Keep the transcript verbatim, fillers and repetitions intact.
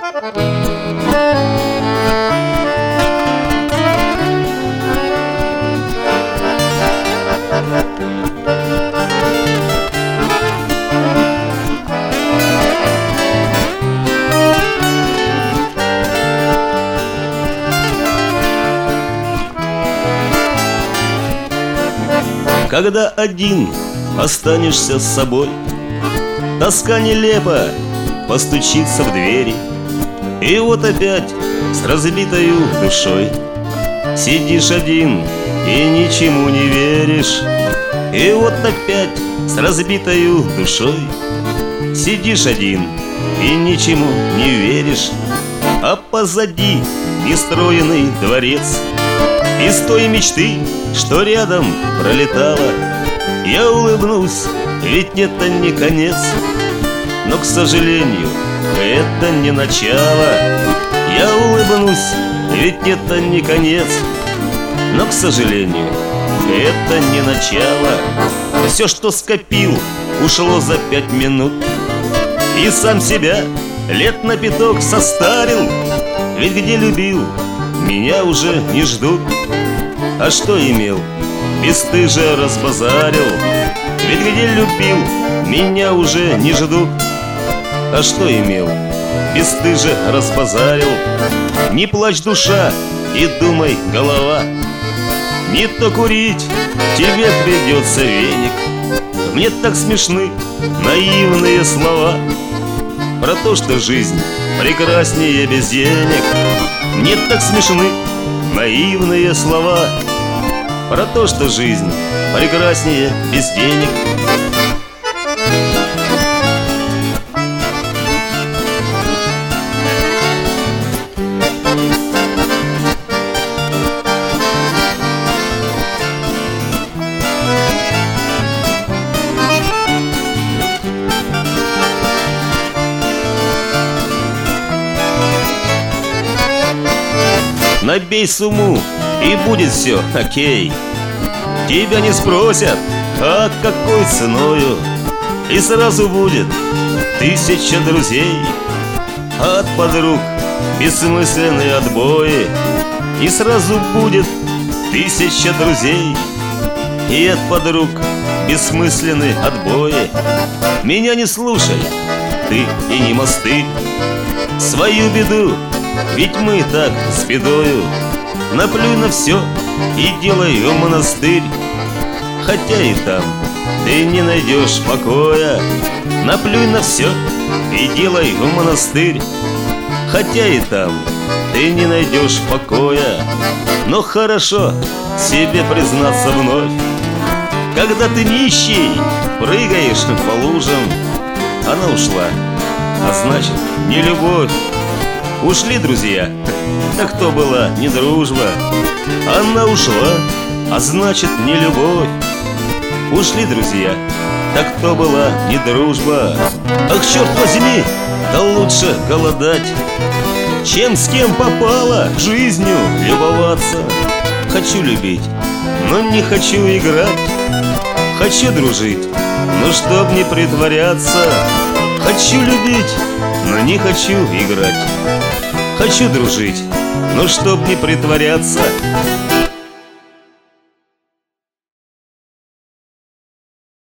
Когда один останешься с собой, тоска нелепо постучится в двери. И вот опять с разбитою душой сидишь один и ничему не веришь. И вот опять с разбитою душой сидишь один и ничему не веришь. А позади нестроенный дворец из той мечты, что рядом пролетала. Я улыбнусь, ведь это не конец, но, к сожалению, это не начало. Я улыбнусь, ведь это не конец, но, к сожалению, это не начало. Все, что скопил, ушло за пять минут, и сам себя лет на пяток состарил. Ведь где любил, меня уже не ждут. А что имел, бесстыже разбазарил. Ведь где любил, меня уже не ждут. А что имел, бесстыже разбазарил. Не плачь, душа, и думай, голова, не то курить тебе придется веник. Мне так смешны наивные слова про то, что жизнь прекраснее без денег. Мне так смешны наивные слова про то, что жизнь прекраснее без денег. Набей сумму, и будет все окей. Тебя не спросят, а какой ценою, и сразу будет тысяча друзей. А от подруг бессмысленные отбои, и сразу будет тысяча друзей. И от подруг бессмысленные отбои. Меня не слушай, ты и не мосты, свою беду, ведь мы так с бедою. Наплюй на все и делай в монастырь, хотя и там ты не найдешь покоя. Наплюй на все и делай в монастырь, хотя и там ты не найдешь покоя. Но хорошо себе признаться вновь, когда ты нищий прыгаешь по лужам. Она ушла, а значит, не любовь. Ушли друзья, так то была не дружба. Она ушла, а значит, не любовь. Ушли друзья, так то была не дружба. Ах, черт возьми, да лучше голодать, чем с кем попало жизнью любоваться. Хочу любить, но не хочу играть. Хочу дружить, но чтоб не притворяться. Хочу любить, но не хочу играть. Хочу дружить, но чтоб не притворяться.